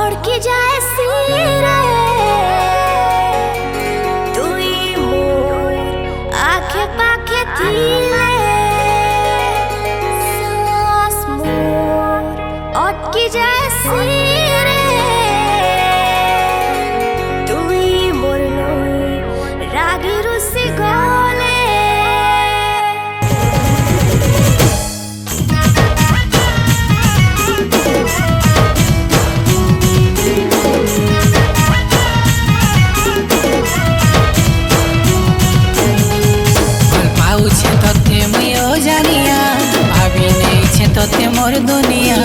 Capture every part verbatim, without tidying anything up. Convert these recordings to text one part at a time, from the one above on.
ভড়কে যায় সিরে তুই মোর আখে পাখে থিলে सांस मोर अटके যায় সিরে তুই মোর রাগে রুসে গলে तोते मोर दुनिया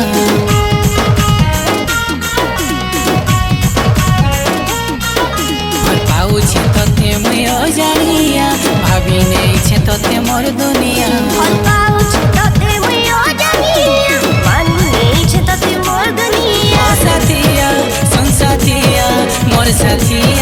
पाऊ छे तोते मयो जानिया भाभी नहीं छे तोते मोर दुनिया पाऊ छे तोते मयो जानिया मन नहीं छे तोते मोर दुनिया साथिया सुन साथिया मोर साथिया